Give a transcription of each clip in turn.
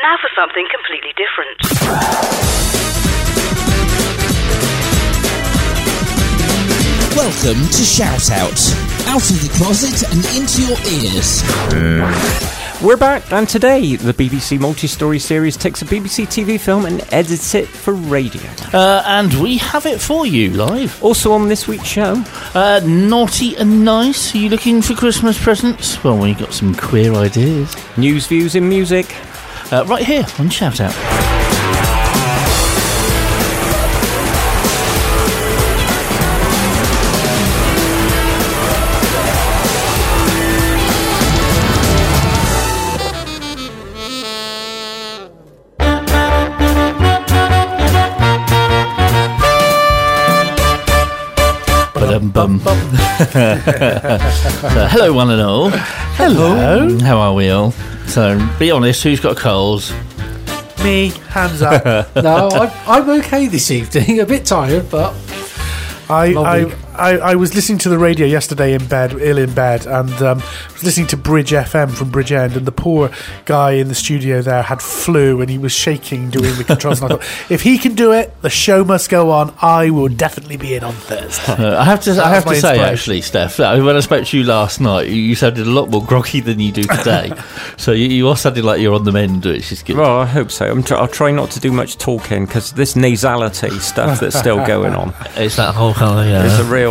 Now for something completely different. Welcome to Shout Out of the closet and into your ears. We're back, and today the BBC multi-story series takes a BBC TV film and edits it for radio. And we have it for you live. Also on this week's show, Naughty and Nice. Are you looking for Christmas presents? Well, we got some queer ideas. news, views and music. Right here on Shout Out. Bum. So, hello one and all. Hello. How are we all? So be honest, who's got a cold? Me, hands up. No, I'm okay this evening. A bit tired, but I was listening to the radio yesterday ill in bed, and was listening to Bridge FM from Bridgend, and the poor guy in the studio there had flu, and he was shaking doing the controls. And I thought, if he can do it, the show must go on. I will definitely be in on Thursday. I have to say, actually, Steph, that when I spoke to you last night, you sounded a lot more groggy than you do today. So you are sounding like you're on the mend, which is good. Well, I hope so. I'll try not to do much talking, because this nasality stuff that's still going on. It's that whole kind of, It's a real.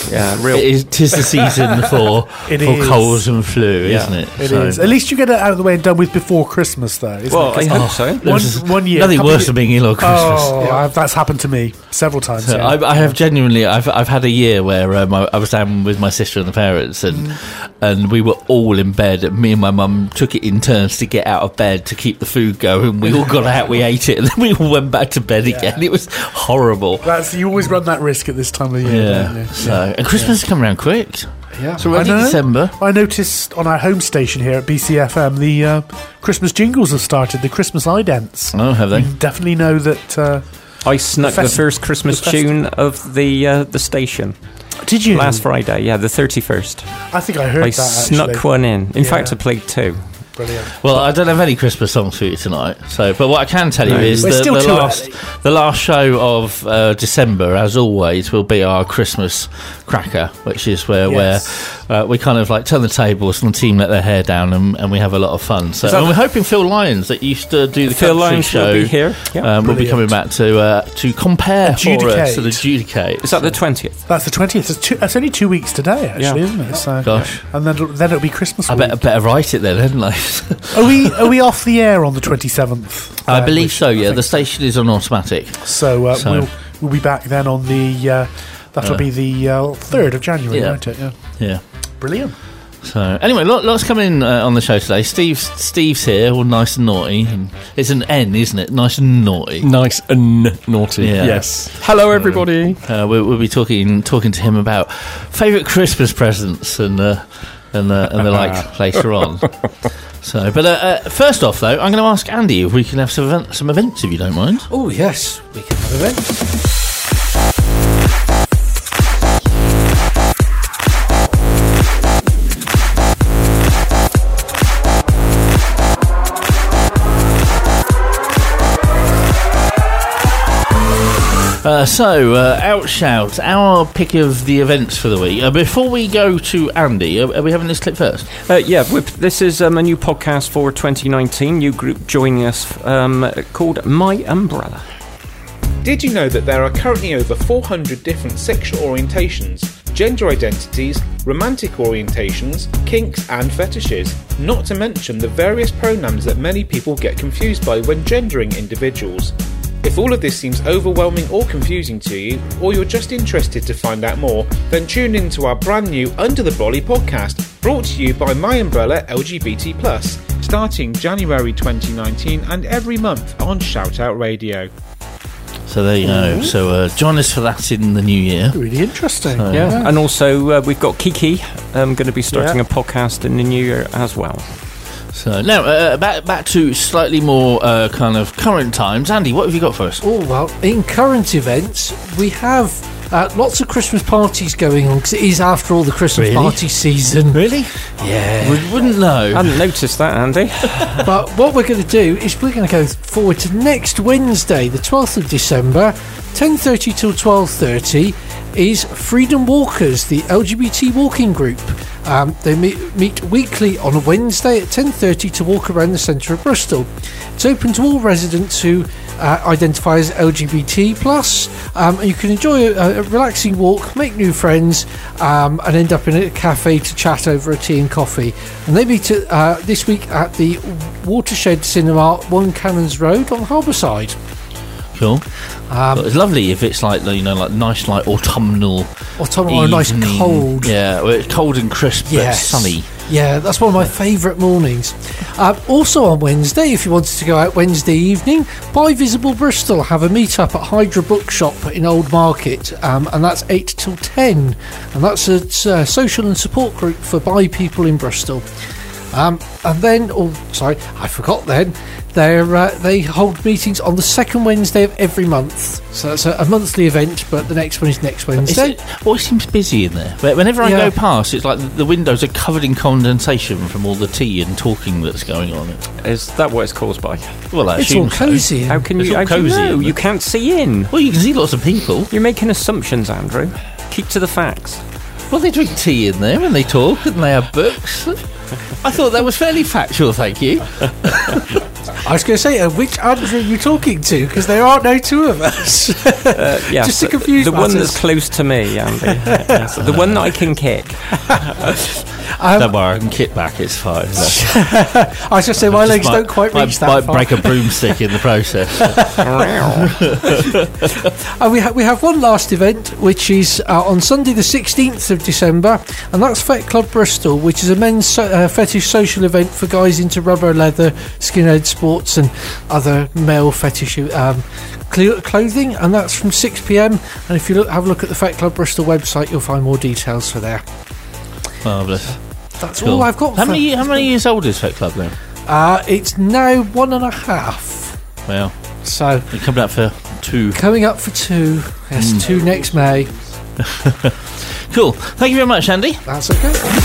It is the season for colds and flu, isn't it? It is. At least you get it out of the way and done with before Christmas, though. I hope so. One year. Nothing worse than being ill on Christmas. That's happened to me several times. So I have genuinely. I've had a year where I was down with my sister and the parents, and we were all in bed. Me and my mum took it in turns to get out of bed to keep the food going. We all got out, we ate it, and then we all went back to bed again. It was horrible. You always run that risk at this time of year. Don't you? So, and Christmas has come around quick. Yeah, so already December. I noticed on our home station here at BCFM the Christmas jingles have started. The Christmas idents. Oh, have they? You definitely know that. I snuck the first Christmas tune of the station. Did you? Last Friday, the 31st. I think I heard that. Snuck one in. In fact, I played two. Brilliant. Well, I don't have any Christmas songs for you tonight. But what I can tell you is the last show of December, as always, will be our Christmas cracker, which is where we kind of like turn the tables and the team let their hair down, and we have a lot of fun. So we're hoping Phil Lyons, that used to do the Phil Lyons show, will be here. Will be coming back to compare for us and adjudicate. Is that the 20th? That's the 20th. That's only 2 weeks today, actually, isn't it? So, gosh. And then it'll be Christmas week. I better write it then, hadn't I? Are we off the air on the 27th? I believe so. Yeah, the station is on automatic. So we'll be back then on the. That'll be the 3rd of January, won't it? Yeah. Brilliant. So anyway, lots coming in on the show today. Steve's here, all nice and naughty. And it's an N, isn't it? Nice and naughty. Nice and naughty. Yeah. Yes. Hello, everybody. We'll be talking to him about favourite Christmas presents and the like later on. So, but first off, though, I'm going to ask Andy if we can have some events, if you don't mind. oh yes, we can have events. Outshout, our pick of the events for the week. Before we go to Andy, are we having this clip first? This is a new podcast for 2019, new group joining us called My Umbrella. Did you know that there are currently over 400 different sexual orientations, gender identities, romantic orientations, kinks and fetishes, not to mention the various pronouns that many people get confused by when gendering individuals? If all of this seems overwhelming or confusing to you, or you're just interested to find out more, then tune in to our brand new Under the Brolly podcast, brought to you by My Umbrella LGBT+, starting January 2019 and every month on Shout Out Radio. So there you go. So join us for that in the new year. Really interesting. And also we've got Kiki going to be starting a podcast in the new year as well. So now back to slightly more kind of current times. Andy, what have you got for us? Oh well, in current events, we have Lots of Christmas parties going on, because it is, after all, the Christmas party season. Really? Yeah. Wouldn't know. I hadn't noticed that, Andy. But what we're going to do is we're going to go forward to next Wednesday, the 12th of December, 10:30 till 12:30, is Freedom Walkers, the LGBT walking group. They meet weekly on a Wednesday at 10:30 to walk around the centre of Bristol. It's open to all residents who identify as LGBT+, and you can enjoy a relaxing walk, make new friends, and end up in a cafe to chat over a tea and coffee. And they meet this week at the Watershed Cinema, 1 Cannons Road on Harbourside. Cool. It's lovely if it's like, you know, like nice, like autumnal or nice cold. Yeah, well, it's cold and crisp, but sunny. Yeah, that's one of my favourite mornings. Also on Wednesday, if you wanted to go out Wednesday evening, Buy Visible Bristol have a meet-up at Hydra Bookshop in Old Market, and that's 8 till 10. And that's a social and support group for bi people in Bristol. And then, I forgot then, they hold meetings on the second Wednesday of every month. So that's a monthly event, but the next one is next Wednesday. It always seems busy in there. Whenever I go past, it's like the windows are covered in condensation from all the tea and talking that's going on. Is that what it's caused by? Well, I it's all assume cosy. so. How can you know? You can't see in. Well, you can see lots of people. You're making assumptions, Andrew. Keep to the facts. Well, they drink tea in there and they talk and they have books. I thought that was fairly factual, thank you. I was going to say, which Andrew are you talking to? Because there are no two of us. Yes, just to confuse the matters. one that's close to me, Andy. Yes, the one that I can kick. Don't worry, I can kick back, it's fine. I was going to say, my legs don't quite reach that might far. break a broomstick in the process. We have one last event, which is on Sunday the 16th of December, and that's Fet Club Bristol, which is a men's fetish social event for guys into rubber, leather, skinhead sports and other male fetish clothing, and that's from 6 p.m. and if you have a look at the Fet Club Bristol website, you'll find more details for there. Marvellous. That's all I've got. How many years old is Fet Club now? It's now 1.5. Well, so you're coming up for 2. Coming up for 2. Yes, 2 next May. Cool. Thank you very much, Andy. That's okay.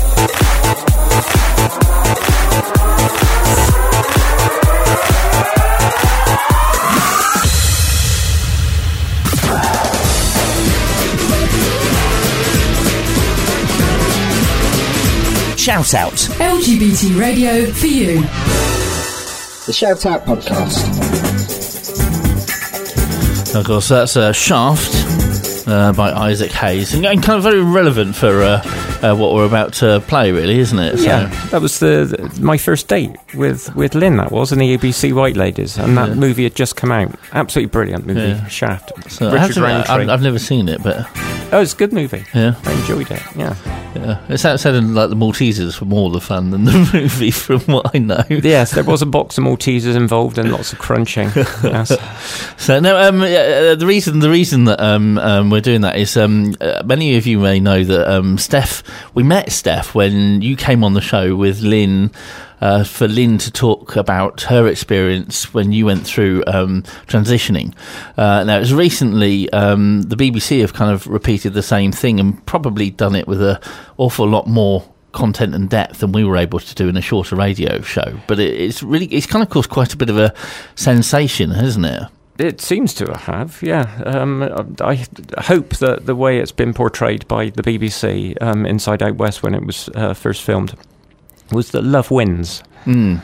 Shout Out. LGBT radio for you. The Shout Out podcast. Of course, that's Shaft by Isaac Hayes, and kind of very relevant for what we're about to play, really, isn't it? Yeah, that was my first date with Lynn. That was in the ABC White Ladies, and that movie had just come out. Absolutely brilliant movie, Shaft. So Richard Roundtree. I've never seen it, but it's a good movie. Yeah, I enjoyed it. Yeah. It sounded like the Maltesers were more the fun than the movie, from what I know. Yes, there was a box of Maltesers involved and lots of crunching. Yes. So no, the reason that we're doing that is many of you may know that we met Steph when you came on the show with Lynn. For Lynn to talk about her experience when you went through transitioning. Now, it was recently the BBC have kind of repeated the same thing and probably done it with an awful lot more content and depth than we were able to do in a shorter radio show. But it's kind of caused quite a bit of a sensation, hasn't it? It seems to have, yeah. I hope that the way it's been portrayed by the BBC Inside Out West when it was first filmed was that love wins. And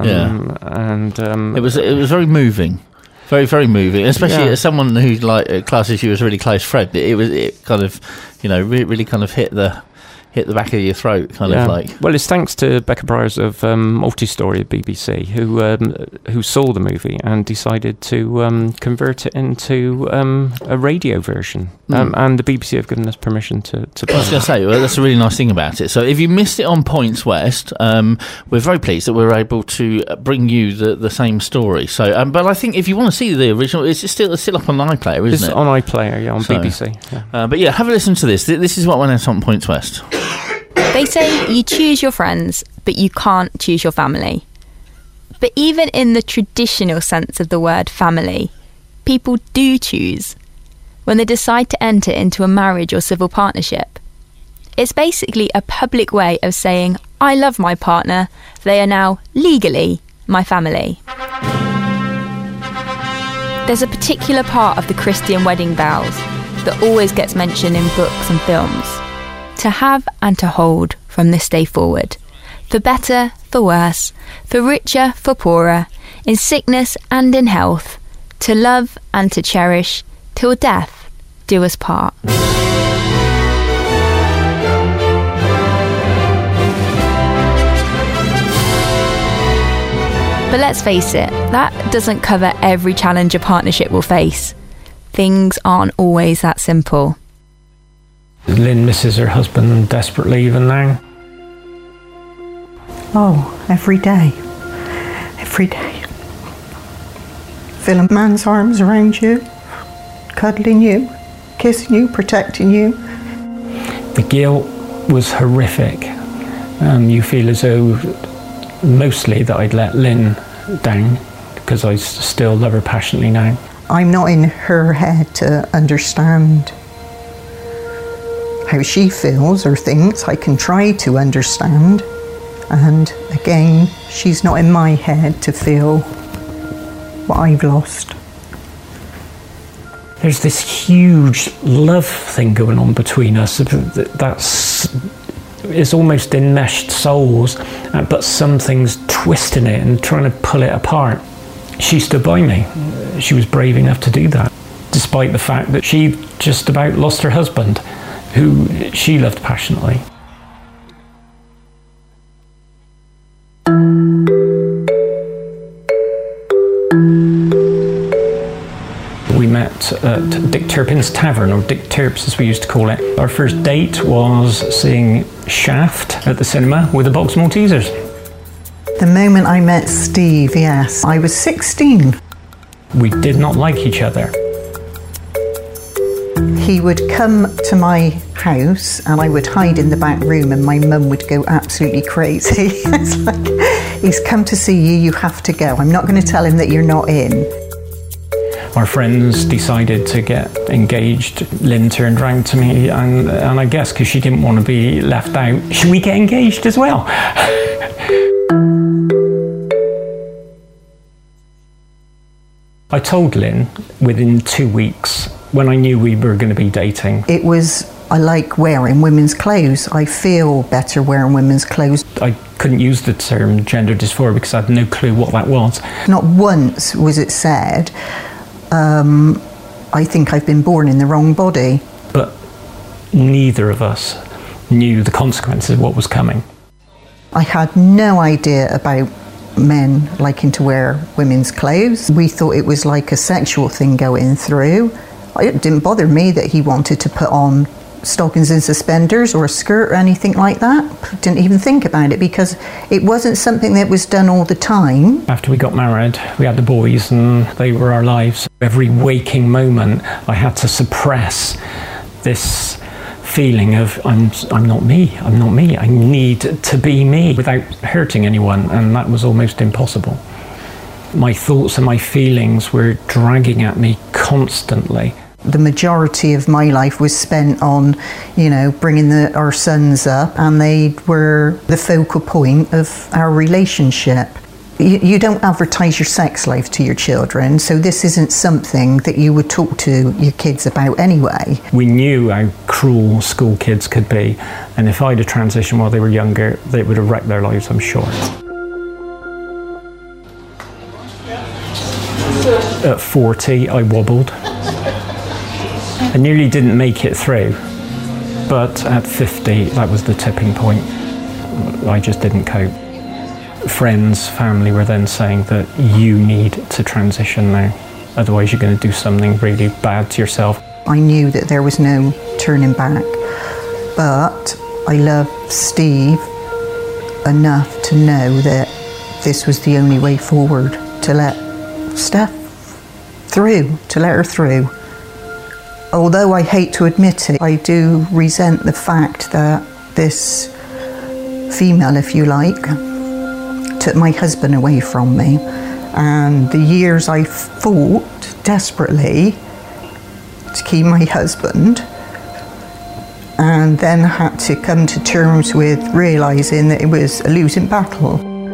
it was very moving, very, very moving, especially as someone who classes you as a really close friend. It kind of, really kind of hit the back of your throat, kind of like. Well, it's thanks to Becca Briers of Multistory at BBC who saw the movie and decided to convert it into a radio version. And the BBC have given us permission to play. I was going to say, that's a really nice thing about it. So if you missed it on Points West, we're very pleased that we're able to bring you the same story. So, but I think if you want to see the original, it's still up on iPlayer, isn't it? It's on iPlayer, on BBC. Yeah. But have a listen to this. This is what went out on Points West. They say you choose your friends, but you can't choose your family. But even in the traditional sense of the word family, people do choose. when they decide to enter into a marriage or civil partnership. It's basically a public way of saying, I love my partner, they are now legally my family. There's a particular part of the Christian wedding vows that always gets mentioned in books and films. To have and to hold from this day forward. For better, for worse, for richer, for poorer, in sickness and in health, to love and to cherish, till death do us part. But let's face it, that doesn't cover every challenge a partnership will face. Things aren't always that simple. Lynn misses her husband desperately even now. Oh, every day. Every day. Feel a man's arms around you, cuddling you, kissing you, protecting you. The guilt was horrific. You feel as though mostly that I'd let Lynn down because I still love her passionately now. I'm not in her head to understand how she feels or thinks. I can try to understand. And again, she's not in my head to feel what I've lost. There's this huge love thing going on between us. It's almost enmeshed souls, but something's twisting it and trying to pull it apart. She stood by me. She was brave enough to do that, despite the fact that she just about lost her husband, who she loved passionately. We met at Dick Turpin's Tavern, or Dick Terps as we used to call it. Our first date was seeing Shaft at the cinema with the Box Maltesers. The moment I met Steve, yes, I was 16. We did not like each other. He would come to my house and I would hide in the back room and my mum would go absolutely crazy. It's like, he's come to see you, you have to go. I'm not going to tell him that you're not in. Our friends decided to get engaged. Lynn turned round to me and I guess because she didn't want to be left out, should we get engaged as well? I told Lynn within 2 weeks when I knew we were going to be dating. It was, I like wearing women's clothes. I feel better wearing women's clothes. I couldn't use the term gender dysphoria because I had no clue what that was. Not once was it said, I think I've been born in the wrong body. But neither of us knew the consequences of what was coming. I had no idea about men liking to wear women's clothes. We thought it was like a sexual thing going through. It didn't bother me that he wanted to put on stockings and suspenders or a skirt or anything like that. Didn't even think about it because it wasn't something that was done all the time. After we got married, we had the boys and they were our lives. Every waking moment I had to suppress this feeling of I'm not me, I need to be me without hurting anyone, and that was almost impossible. My thoughts and my feelings were dragging at me constantly. The majority of my life was spent on, bringing our sons up, and they were the focal point of our relationship. You don't advertise your sex life to your children, so this isn't something that you would talk to your kids about anyway. We knew how cruel school kids could be, and if I'd have transitioned while they were younger, they would have wrecked their lives, I'm sure. At 40, I wobbled. I nearly didn't make it through, but at 50, that was the tipping point. I just didn't cope. Friends, family were then saying that you need to transition now, otherwise you're going to do something really bad to yourself. I knew that there was no turning back, but I loved Steve enough to know that this was the only way forward, to let Steph through, to let her through. Although I hate to admit it, I do resent the fact that this female, if you like, took my husband away from me, and the years I fought desperately to keep my husband, and then had to come to terms with realising that it was a losing battle.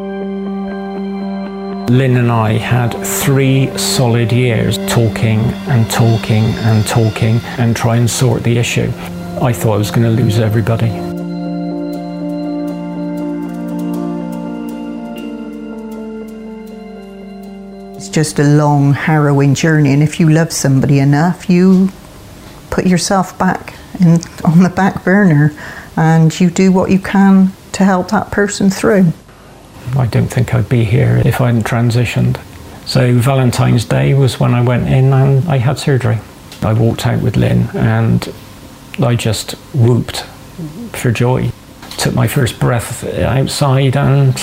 Lynn and I had 3 solid years talking and trying to sort the issue. I thought I was going to lose everybody. It's just a long, harrowing journey, and if you love somebody enough, you put yourself back on the back burner and you do what you can to help that person through. I don't think I'd be here if I hadn't transitioned. So Valentine's Day was when I went in and I had surgery. I walked out with Lynn and I just whooped for joy. Took my first breath outside and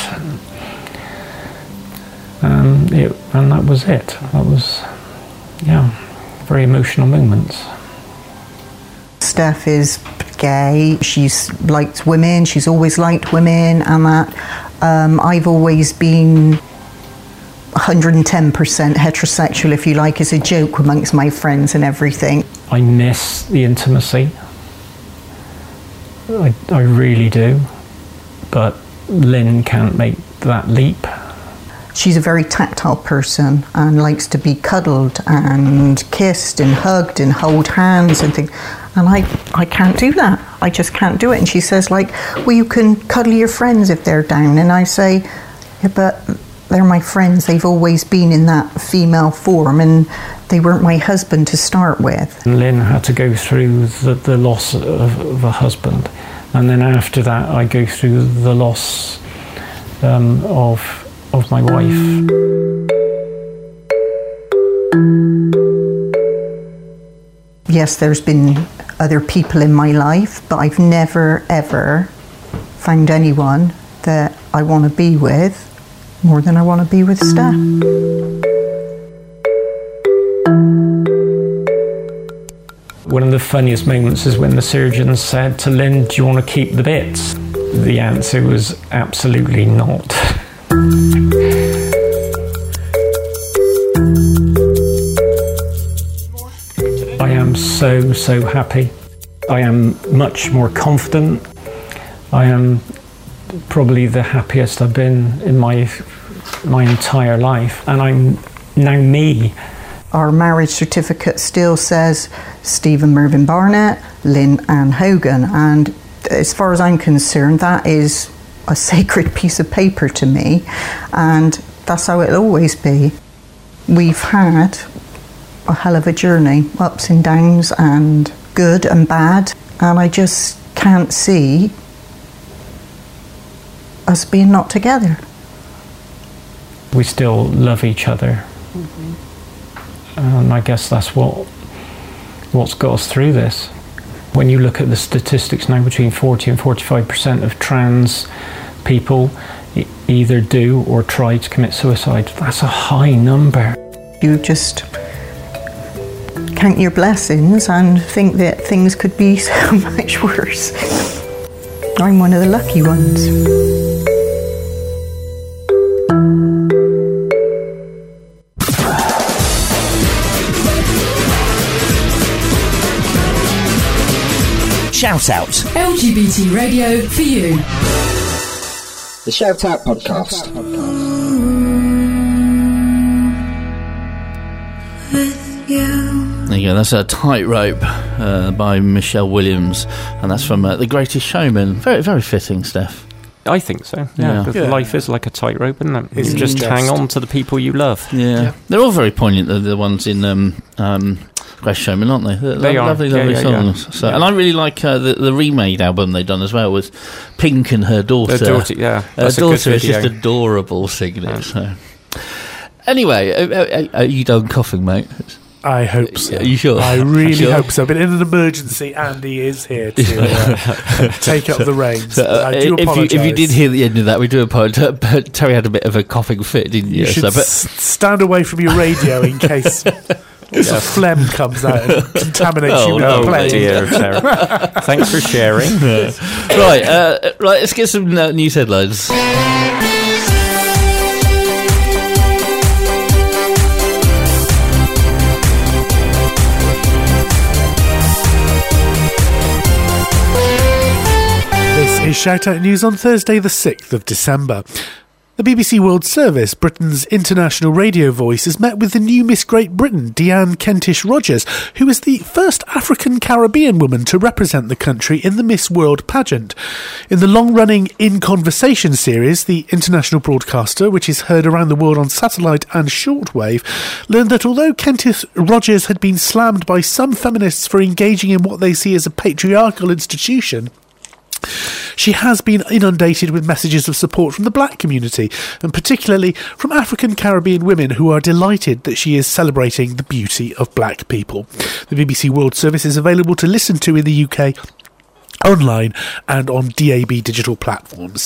that was it. That was, very emotional moments. Steph is gay. She's liked women. She's always liked women, and that I've always been 110% heterosexual, if you like, as a joke amongst my friends and everything. I miss the intimacy. I really do. But Lynn can't make that leap. She's a very tactile person and likes to be cuddled and kissed and hugged and hold hands and things. And I can't do that. I just can't do it. And she says, well, you can cuddle your friends if they're down. And I say, yeah, but they're my friends. They've always been in that female form and they weren't my husband to start with. Lynn had to go through the loss of a husband. And then after that, I go through the loss of my wife. Yes, there's been other people in my life, but I've never, ever found anyone that I want to be with more than I want to be with Steph. One of the funniest moments is when the surgeon said to Lynn, do you want to keep the bits? The answer was absolutely not. I am so happy. I am much more confident. I am probably the happiest I've been in my entire life, and I'm now me. Our marriage certificate still says Stephen Mervyn Barnett, Lynn Ann Hogan, and as far as I'm concerned, that is a sacred piece of paper to me, and that's how it'll always be. We've had a hell of a journey, ups and downs and good and bad, and I just can't see us being not together. We still love each other. And I guess that's what's got us through this. When you look at the statistics now, between 40 and 45% of trans people either do or try to commit suicide. That's a high number. You just count your blessings and think that things could be so much worse. I'm one of the lucky ones. Shout Out. LGBT radio for you. The Shout Out podcast. There you go, that's a Tightrope by Michelle Williams, and that's from The Greatest Showman. Very, very fitting, Steph. I think so, yeah. Life is like a tightrope, isn't it? You just hang on to the people you love. Yeah. They're all very poignant, the ones in Greatest Showman, aren't they? They are. Lovely songs. So, and I really like the remade album they've done as well with Pink and her daughter. Her daughter, yeah. Her daughter is just adorable singing it. So. Anyway, are you done coughing, mate? I hope so. Are you sure? I really hope so. But in an emergency, Andy is here to take up the reins. So, I do apologise. If you did hear the end of that, we do apologise. But Terry had a bit of a coughing fit, didn't you? You should stand away from your radio in case phlegm comes out and contaminates you with the plane. Dear Terry. Thanks for sharing. Right, let's get some news headlines. Shout Out News on Thursday the 6th of December. The BBC World Service, Britain's international radio voice, has met with the new Miss Great Britain, Deanne Kentish-Rogers, who is the first African-Caribbean woman to represent the country in the Miss World pageant. In the long-running In Conversation series, the international broadcaster, which is heard around the world on satellite and shortwave, learned that although Kentish-Rogers had been slammed by some feminists for engaging in what they see as a patriarchal institution, she has been inundated with messages of support from the black community, and particularly from African Caribbean women who are delighted that she is celebrating the beauty of black people. The BBC World Service is available to listen to in the UK, online and on DAB digital platforms.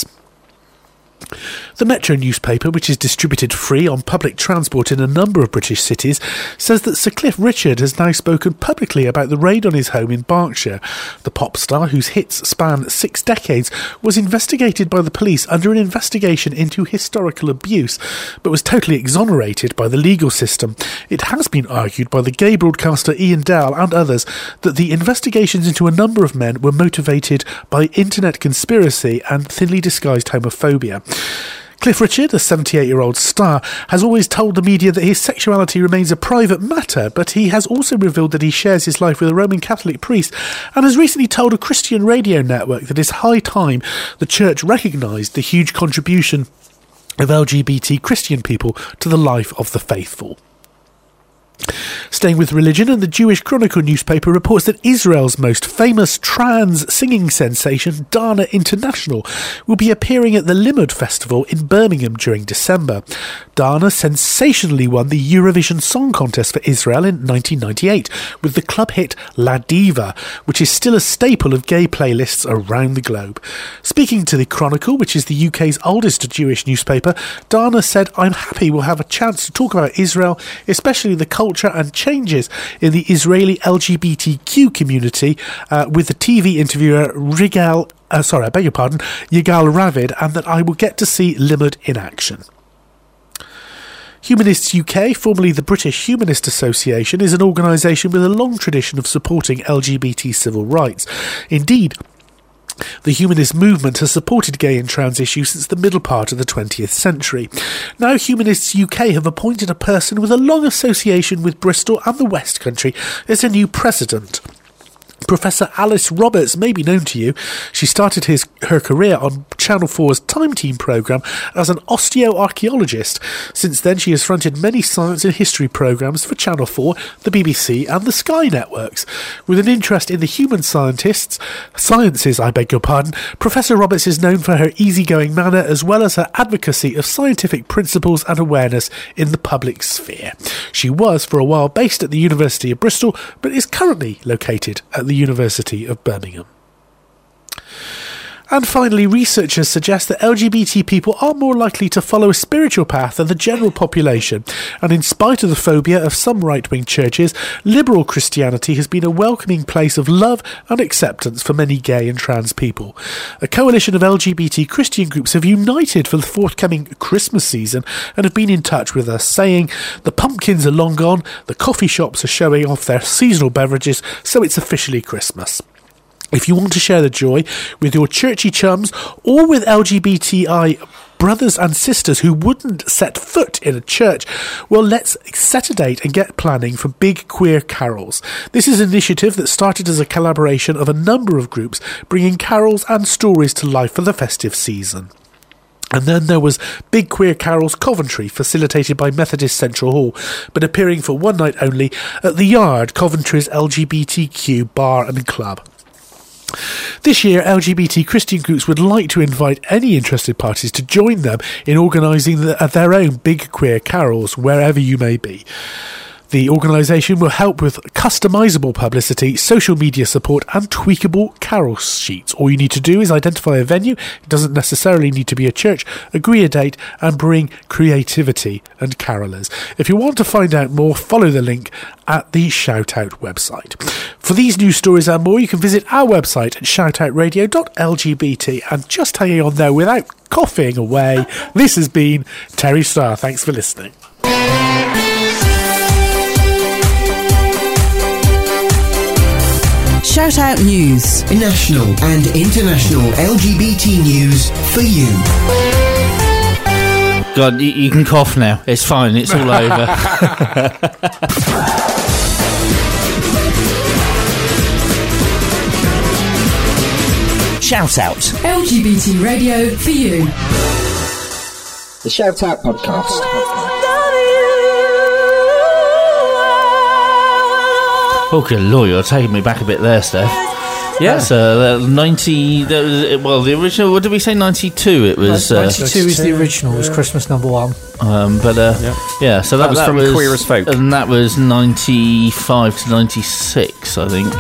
The Metro newspaper, which is distributed free on public transport in a number of British cities, says that Sir Cliff Richard has now spoken publicly about the raid on his home in Berkshire. The pop star, whose hits span 6 decades, was investigated by the police under an investigation into historical abuse, but was totally exonerated by the legal system. It has been argued by the gay broadcaster Ian Dell and others that the investigations into a number of men were motivated by internet conspiracy and thinly disguised homophobia. Cliff Richard, a 78-year-old star, has always told the media that his sexuality remains a private matter, but he has also revealed that he shares his life with a Roman Catholic priest and has recently told a Christian radio network that it's high time the church recognised the huge contribution of LGBT Christian people to the life of the faithful. Staying with religion, and the Jewish Chronicle newspaper reports that Israel's most famous trans singing sensation, Dana International, will be appearing at the Limud Festival in Birmingham during December. Dana sensationally won the Eurovision Song Contest for Israel in 1998 with the club hit La Diva, which is still a staple of gay playlists around the globe. Speaking to the Chronicle, which is the UK's oldest Jewish newspaper, Dana said, "I'm happy we'll have a chance to talk about Israel, especially the culture and changes in the Israeli LGBTQ community with the TV interviewer Yigal Ravid, and that I will get to see Limud in action." Humanists UK, formerly the British Humanist Association, is an organisation with a long tradition of supporting LGBT civil rights. Indeed, the humanist movement has supported gay and trans issues since the middle part of the 20th century. Now Humanists UK have appointed a person with a long association with Bristol and the West Country as a new president. Professor Alice Roberts may be known to you. She started her career on Channel 4's Time Team programme as an osteoarchaeologist. Since then, she has fronted many science and history programmes for Channel 4, the BBC and the Sky networks. With an interest in the human sciences, Professor Roberts is known for her easygoing manner as well as her advocacy of scientific principles and awareness in the public sphere. She was, for a while, based at the University of Bristol, but is currently located at the University of Birmingham. And finally, researchers suggest that LGBT people are more likely to follow a spiritual path than the general population, and in spite of the phobia of some right-wing churches, liberal Christianity has been a welcoming place of love and acceptance for many gay and trans people. A coalition of LGBT Christian groups have united for the forthcoming Christmas season and have been in touch with us, saying the pumpkins are long gone, the coffee shops are showing off their seasonal beverages, so it's officially Christmas. If you want to share the joy with your churchy chums or with LGBTI brothers and sisters who wouldn't set foot in a church, well, let's set a date and get planning for Big Queer Carols. This is an initiative that started as a collaboration of a number of groups, bringing carols and stories to life for the festive season. And then there was Big Queer Carols Coventry, facilitated by Methodist Central Hall, but appearing for one night only at The Yard, Coventry's LGBTQ bar and club. This year, LGBT Christian groups would like to invite any interested parties to join them in organising their own Big Queer Carols, wherever you may be. The organisation will help with customisable publicity, social media support and tweakable carol sheets. All you need to do is identify a venue. It doesn't necessarily need to be a church. Agree a date and bring creativity and carolers. If you want to find out more, follow the link at the Shoutout website. For these news stories and more, you can visit our website at shoutoutradio.lgbt. And just hanging on there without coughing away, this has been Terry Starr. Thanks for listening. Shout Out News. National and international LGBT news for you. God, you can cough now. It's fine. It's all over. Shout Out. LGBT radio for you. The Shout Out podcast. Oh, good lord, you're taking me back a bit there, Steph. Yeah. That's 90. Well, the original, what did we say? 92. It was. 92 is the original. It was Christmas number 1. Yeah, so that was from Queer as Folk. And that was 95 to 96, I think.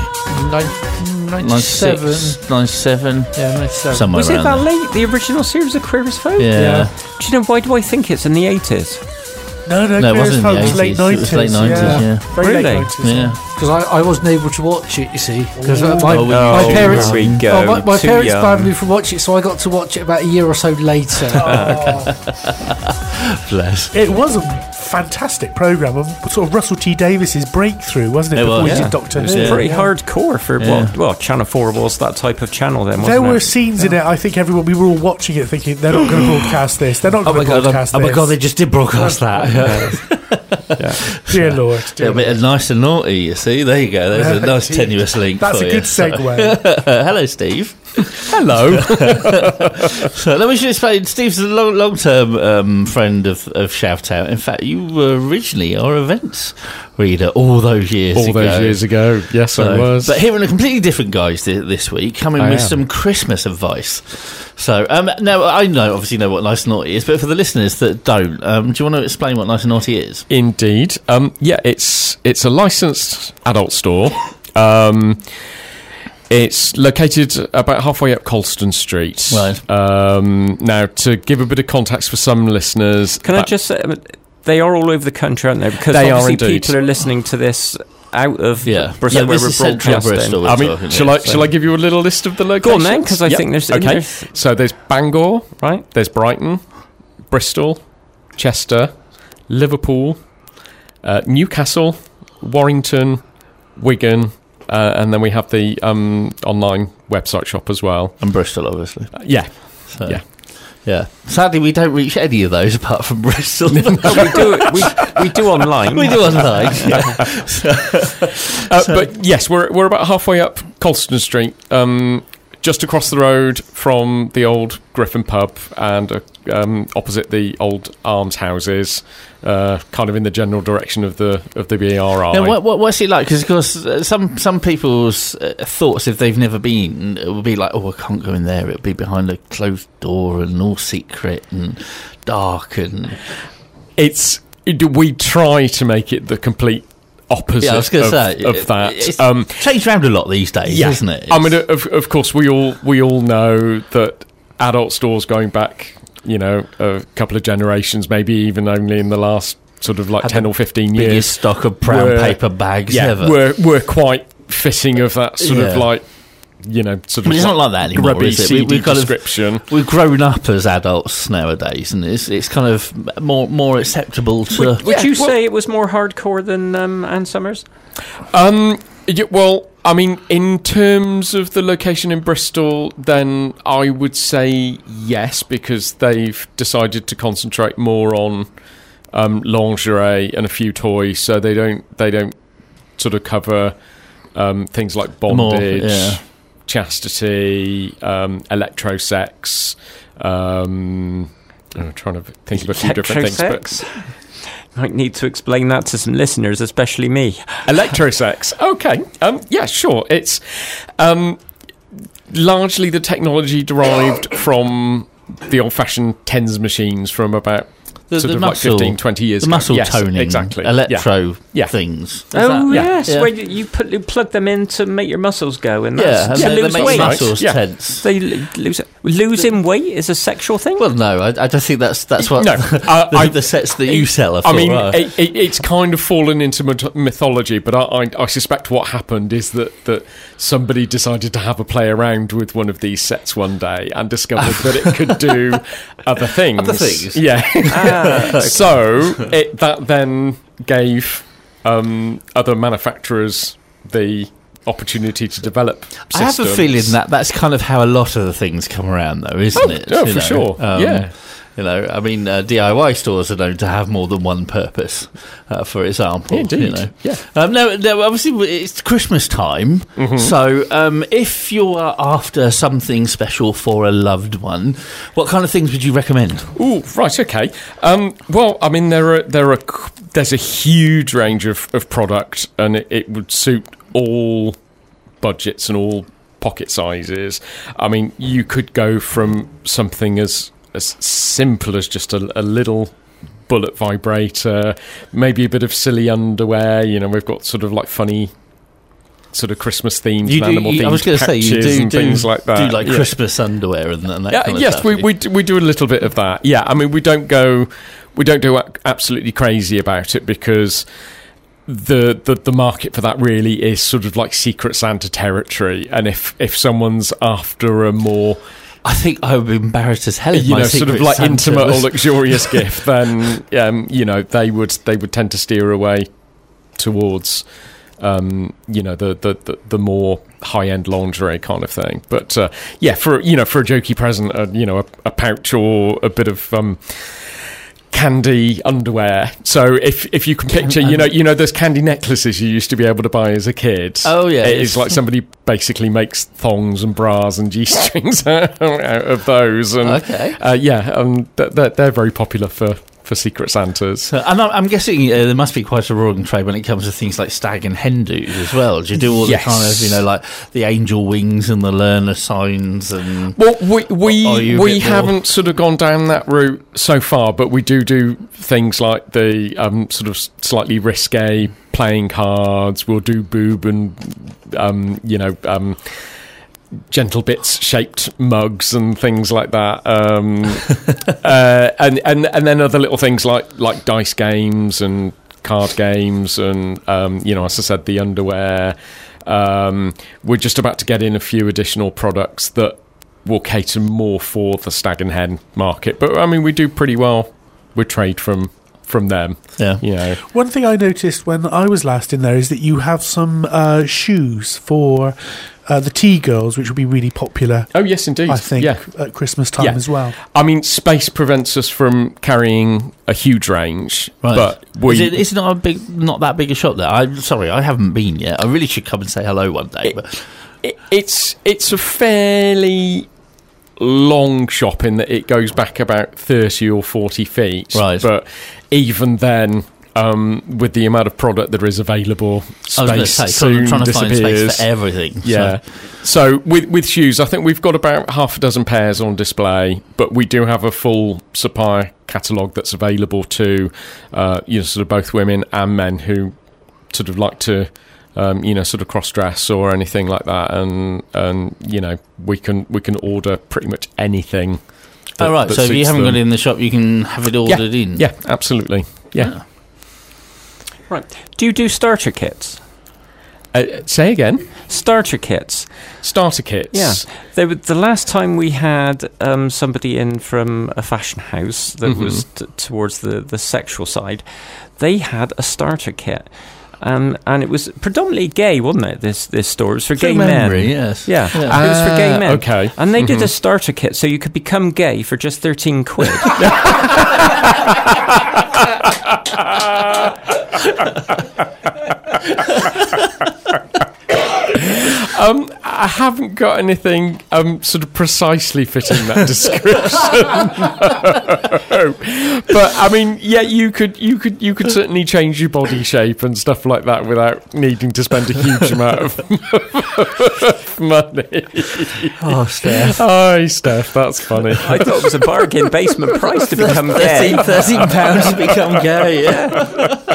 97. 97. Yeah, 97. Somewhere Was it around that there. late? The original series of Queer as Folk? Yeah. Do you know why do I think it's in the 80s? No, No, it Queer as wasn't in Folk the was 80s. late 90s. It was late 90s, yeah. Very Really? late 90s. Yeah. Because I wasn't able to watch it, you see. Because my Oh, parents, here we go. my Too parents young. banned me from watching it, so I got to watch it about a year or so later. Bless. It was a fantastic programme, sort of Russell T Davis's breakthrough, wasn't it? It before was, he yeah. did Doctor It was Who. pretty hardcore for Channel 4 was that type of channel then, wasn't There were it? scenes in it, I think we were all watching it thinking, they're not going to broadcast this, they're not going to broadcast this. Oh my god, they just did broadcast that. Dear Lord. Dear A bit of nice and naughty, you see. There you go. There's a nice tenuous link. That's for a you. good segue. Hello, Steve. Hello. So let me just explain. Steve's a long-term friend of Shout Out. In fact, you were originally our events reader all those years ago. Yes, I was. But here in a completely different guise this week, coming with some Christmas advice. So now I obviously know what Nice and Naughty is, but for the listeners that don't, do you want to explain what Nice and Naughty is? Indeed. Yeah, it's a licensed adult store. It's located about halfway up Colston Street. Right. Now, to give a bit of context for some listeners... Can I just say, they are all over the country, aren't they? Because They are obviously indeed. people are listening to this out of Bristol, Yeah, where this we're is central broadcasting. Bristol. we're I mean, talking shall here, I give you a little list of the Go locations? on then, because I think there's... Okay, so there's Bangor, Right. there's Brighton, Bristol, Chester, Liverpool, Newcastle, Warrington, Wigan, and then we have the online website shop as well. And Bristol, obviously. Yeah. So, Yeah. Yeah. Sadly, we don't reach any of those apart from Bristol. we do online. We do online. But yes, we're about halfway up Colston Street, just across the road from the old Griffin pub and opposite the old Arms houses, kind of in the general direction of the BRI. Now, what's it like? Because of course, some people's thoughts, if they've never been, it will be like, oh, I can't go in there. It'll be behind a closed door and all secret and dark and. We try to make it the complete opposite Yeah, I was going to say of that. It's changed around a lot these days, isn't it? I mean, of course, we all know that adult stores going back, a couple of generations, maybe even only in the last sort of like 10 or 15 years, biggest stock of brown paper bags ever. We're quite fitting of that sort of like. Sort of. But it's not like that anymore, grubby is it? CD We've kind description. We've grown up as adults nowadays, and it's kind of more acceptable to. Would you say it was more hardcore than Ann Summers? Well, I mean, in terms of the location in Bristol, then I would say yes, because they've decided to concentrate more on lingerie and a few toys, so they don't sort of cover things like bondage, chastity, electrosex. I'm trying to think of a few different things, but. Might need to explain that to some listeners, especially me. Electrosex. Okay. Yeah, sure. It's largely the technology derived from the old-fashioned TENS machines from about sort of muscle, like 15, 20 years the ago. muscle Yes, toning, exactly. electro Yeah. things. Yes, Yeah. where you plug them in to make your muscles go, and Yeah, that's and to they lose make weight. your muscles Yeah. tense. They losing weight is a sexual thing. Well, no, I don't think that's what No, the sets that you sell are for. I mean, it's kind of fallen into mythology, but I suspect what happened is that somebody decided to have a play around with one of these sets one day and discovered that it could do other things. Other things? Yeah. Okay. So that then gave other manufacturers the opportunity to develop systems. I have a feeling that's kind of how a lot of the things come around, though, isn't it? Oh, for sure. Yeah. You know, I mean, DIY stores are known to have more than one purpose, for example. Indeed. You know. Yeah. No, obviously, it's Christmas time. Mm-hmm. So if you're after something special for a loved one, what kind of things would you recommend? Oh, right, okay. Well, I mean, there's a huge range of product, and it would suit all budgets and all pocket sizes. I mean, you could go from something as simple as just a little bullet vibrator, maybe a bit of silly underwear. You know, we've got sort of like funny sort of Christmas themed, animal themed. I was going to say, you do things like that. Do like Christmas underwear and that kind of yes, stuff. we do a little bit of that. Yeah, I mean, we don't do absolutely crazy about it, because the market for that really is sort of like Secret Santa territory. And if someone's after a more, I think I would be embarrassed as hell if my sort of like intimate or luxurious gift, then they would tend to steer away towards the more high end lingerie kind of thing. But for a jokey present, a pouch or a bit of candy underwear. So if you can picture, those candy necklaces you used to be able to buy as a kid. Oh yeah, it's like somebody basically makes thongs and bras and G-strings out of those. And, okay. They're very popular for Secret Santas. And I'm guessing there must be quite a roaring trade when it comes to things like stag and hen do's as well. Do you do all the kind of, like the angel wings and the learner signs? And well, we haven't sort of gone down that route so far, but we do things like the sort of slightly risque playing cards. We'll do boob and gentle bits shaped mugs and things like that, and then other little things like dice games and card games, and as I said, the underwear. We're just about to get in a few additional products that will cater more for the stag and hen market, but I mean, we do pretty well with trade from them. Yeah. One thing I noticed when I was last in there is that you have some shoes for the tea girls, which will be really popular. Oh yes, indeed. I think at Christmas time as well. I mean, space prevents us from carrying a huge range, right. But it's not that big a shop there. I'm sorry, I haven't been yet. I really should come and say hello one day. It's a fairly long shop in that it goes back about 30 or 40 feet, right? But even then, with the amount of product that is available, space soon trying to disappears. find space for everything. Yeah. So with shoes, I think we've got about half a dozen pairs on display, but we do have a full supplier catalogue that's available to sort of both women and men who sort of like to sort of cross dress or anything like that, and we can order pretty much anything. Oh right, so if you haven't got it in the shop, you can have it ordered in. Yeah, absolutely. Yeah. Right. Do you do starter kits? Say again? Starter kits. Starter kits? Yeah. The last time we had somebody in from a fashion house that was towards the sexual side, they had a starter kit. And it was predominantly gay, wasn't it, this store? It was for gay men. Yes. Yeah. It was for gay men. Okay. And they did a starter kit, so you could become gay for just 13 quid. I haven't got anything sort of precisely fitting that description. No. But I mean, yeah, you could certainly change your body shape and stuff like that without needing to spend a huge amount of money. Oh, Steph. Oh, Steph, that's funny. I thought it was a bargain basement price to become gay. £13 to become gay. Yeah.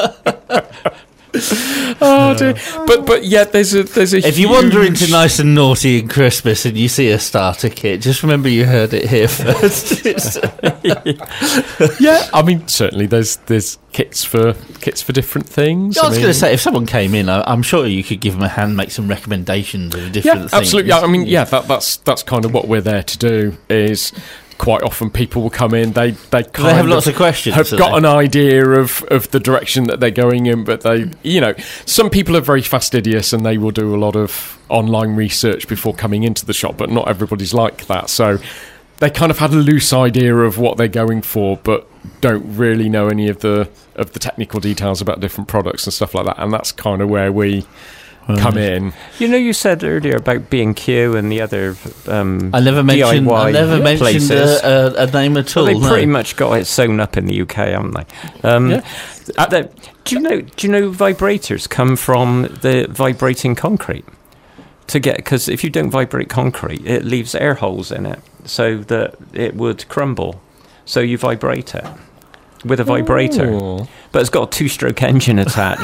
Oh dear. But yeah, there's a if you wander into Nice and Naughty and Christmas and you see a starter kit, just remember you heard it here first. Yeah, I mean, certainly there's kits for different things. I was going to say, if someone came in, I'm sure you could give them a hand, make some recommendations of different things. Absolutely. I mean, that's kind of what we're there to do, is quite often people will come in. They have lots of questions. Have got an idea of the direction that they're going in, but some people are very fastidious and they will do a lot of online research before coming into the shop. But not everybody's like that, so they kind of had a loose idea of what they're going for, but don't really know any of the technical details about different products and stuff like that. And that's kind of where we come in. You said earlier about B&Q and the other I never mentioned a name at all. Well, they pretty much got it sewn up in the UK, haven't they? Do you know vibrators come from the vibrating concrete? Because if you don't vibrate concrete, it leaves air holes in it so that it would crumble. So you vibrate it with a vibrator, but it's got a 2-stroke engine attached.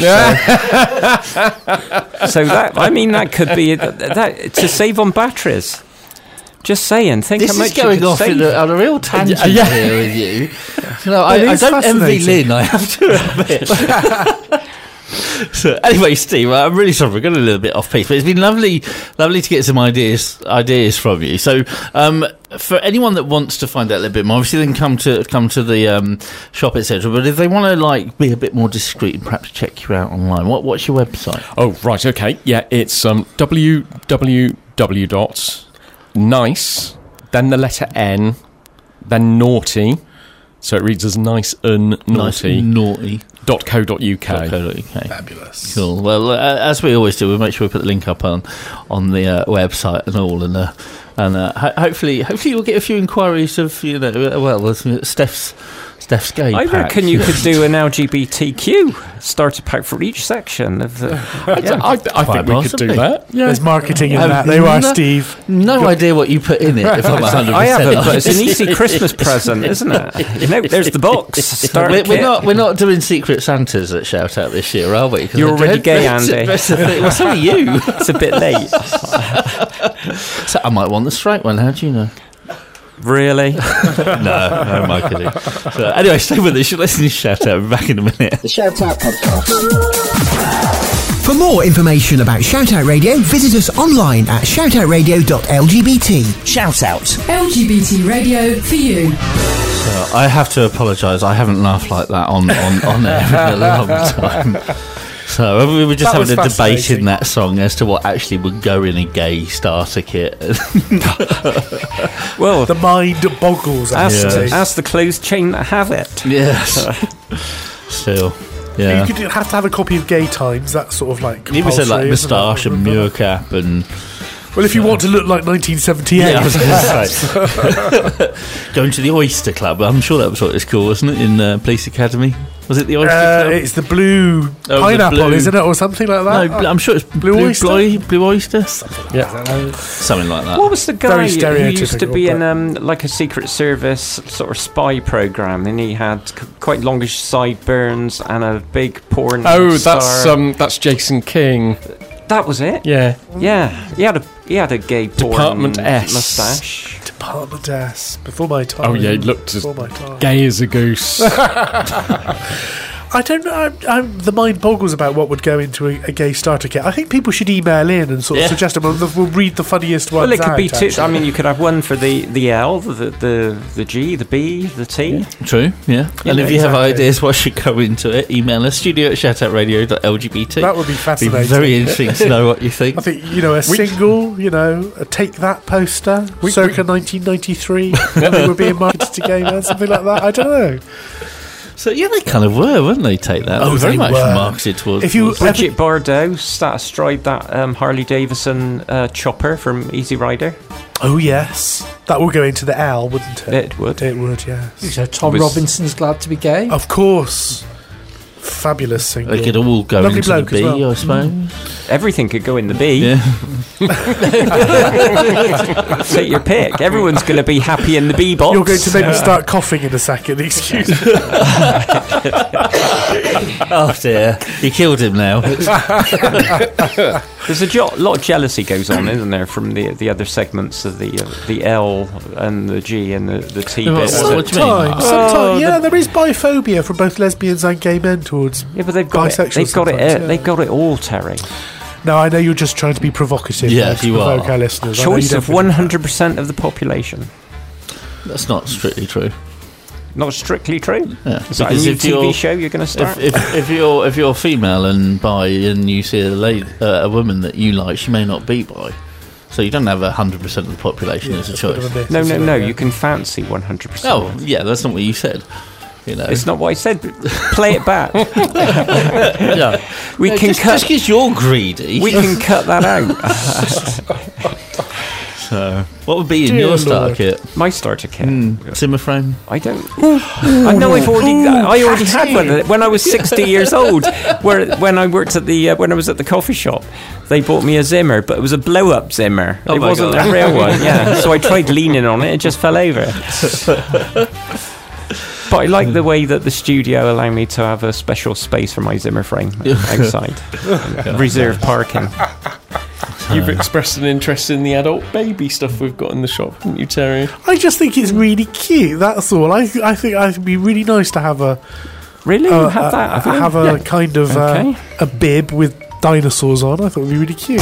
So that could be that to save on batteries. Just saying, think how much this is going off on a real tangent here with you. I don't envy Lynn, I have to admit. So anyway, Steve, I'm really sorry we're going a little bit off piece, but it's been lovely to get some ideas from you. So for anyone that wants to find out a little bit more, obviously they can come to the shop, etc. But if they want to be a bit more discreet and perhaps check you out online, what's your website? Oh, right, okay, yeah, it's www.nice, then the letter N, then naughty. So it reads as nice and naughty. .co.uk. Fabulous. Cool. Well, as we always do, we'll make sure we put the link up on the website and all, and hopefully you'll get a few inquiries of Steph's gay I pack. reckon you could do an LGBTQ starter pack for each section of the. I think we could do that. Yeah. There's marketing in that. There you are, Steve. No idea what you put in it. If I'm 100%. I haven't, but it's an easy Christmas present, isn't it? There's the box. We're not doing Secret Santas at Shout Out this year, are we? You're already gay, Andy. Well, so are you. It's a bit late. So I might want the straight one. How do you know? Really? No, am I kidding? So, anyway, stay with us. You're listening to Shout Out. We'll be back in a minute. The Shout Out Podcast. For more information about Shout Out Radio, visit us online at shoutoutradio.lgbt. Shout Out. LGBT radio for you. So I have to apologise. I haven't laughed like that on air in a long time. So we were just having a debate in that song as to what actually would go in a gay starter kit. Well, the mind boggles. Ask the clothes chain that have it. Yes. Still, yeah. You could have to have a copy of Gay Times. That's sort of like you said like moustache and muir cap and. Well, if you want to look like 1978. Yeah, I was going to say. Going to the Oyster Club. I'm sure that was what it's called, wasn't it, in Police Academy? Was it the Oyster Club? It's the blue pineapple, isn't it, or something like that? No, I'm sure it's Blue Oyster. Blue Oyster? Something like that. What was the guy who used to be in like a Secret Service sort of spy program, and he had quite longish sideburns and a big porn star? That's Jason King. That was it. Yeah. He had a gay porn Department S mustache. Department S. Before my time. Oh yeah, he looked as gay as a goose. I don't know. The mind boggles about what would go into a gay starter kit. I think people should email in and sort of suggest them. We'll read the funniest ones. Well, it could be two. I mean, you could have one for the L, the G, the B, the T. True. Yeah. And if you have ideas what should go into it, email us studio@shoutoutradio.lgbt. That would be fascinating. Be very interesting to know what you think. I think a single, a Take That poster, circa 1993, when they were being marketed to gay men, something like that. I don't know. So yeah, they kind of were, weren't they? Take That. Oh, very much marketed towards. If you Bridget Bardot sat astride that Harley Davidson chopper from Easy Rider. Oh yes, that will go into the L, wouldn't it? It would. It would. Yes. So Tom Robinson's Glad to Be Gay. Of course. Fabulous single. They could all go Lovely into the B, well. I suppose. Everything could go in the B. Yeah. Take your pick. Everyone's going to be happy in the B box. You're going to make me start coughing in a second. Excuse me. Oh dear, you killed him now. There's a lot of jealousy goes on, isn't there, from the other segments of the L and the G and the T bit. Sometimes, there is biphobia from both lesbians and gay men towards but they've got bisexual. They've got it all, Terry. No, I know you're just trying to be provocative. Yes, you provoke are. Our listeners. Choice of 100% of the population. That's not strictly true. Not strictly true. Yeah. Is that a new TV show you're going to start? If you're female and you see a woman that you like, she may not be bi. So you don't have 100% of the population as a choice. No. You can fancy 100%. Oh, yeah, that's not what you said. It's not what I said. Play it back. Yeah. Just because you're greedy. We can cut that out. So, what would be in your starter kit? My starter kit? Zimmer frame? I don't. I know I already had one when I was 60 years old. When I worked at when I was at the coffee shop, they bought me a Zimmer, but it was a blow-up Zimmer. It wasn't a real one. Yeah. So I tried leaning on it, it just fell over. But I like the way that the studio allowed me to have a special space for my Zimmer frame outside. Reserved parking. You've expressed an interest in the adult baby stuff we've got in the shop, haven't you, Terry? I just think it's really cute, that's all. I think it'd be really nice to have a... Really? Have that? Have a kind of a bib with dinosaurs on. I thought it would be really cute.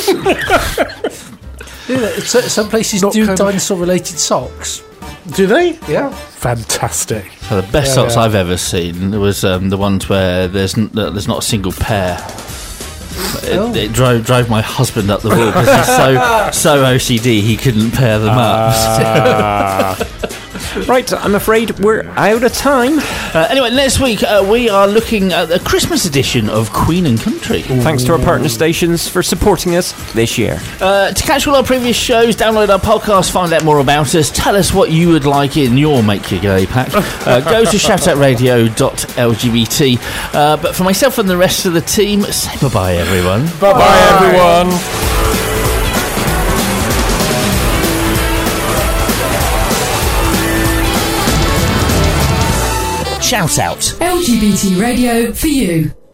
Some places do dinosaur-related socks. Do they? Yeah. Fantastic. So the best socks I've ever seen was the ones where there's not a single pair. It drove my husband up the wall because he's so OCD he couldn't pair them up. Right, I'm afraid we're out of time. Anyway, next week we are looking at the Christmas edition of Queen and Country. Thanks to our partner stations for supporting us this year. To catch all our previous shows, download our podcast, find out more about us, tell us what you would like in your Make Your Gay pack. Go to shoutoutradio.lgbt. But for myself and the rest of the team, say bye-bye, everyone. Bye-bye, everyone. Shout out. LGBT radio for you.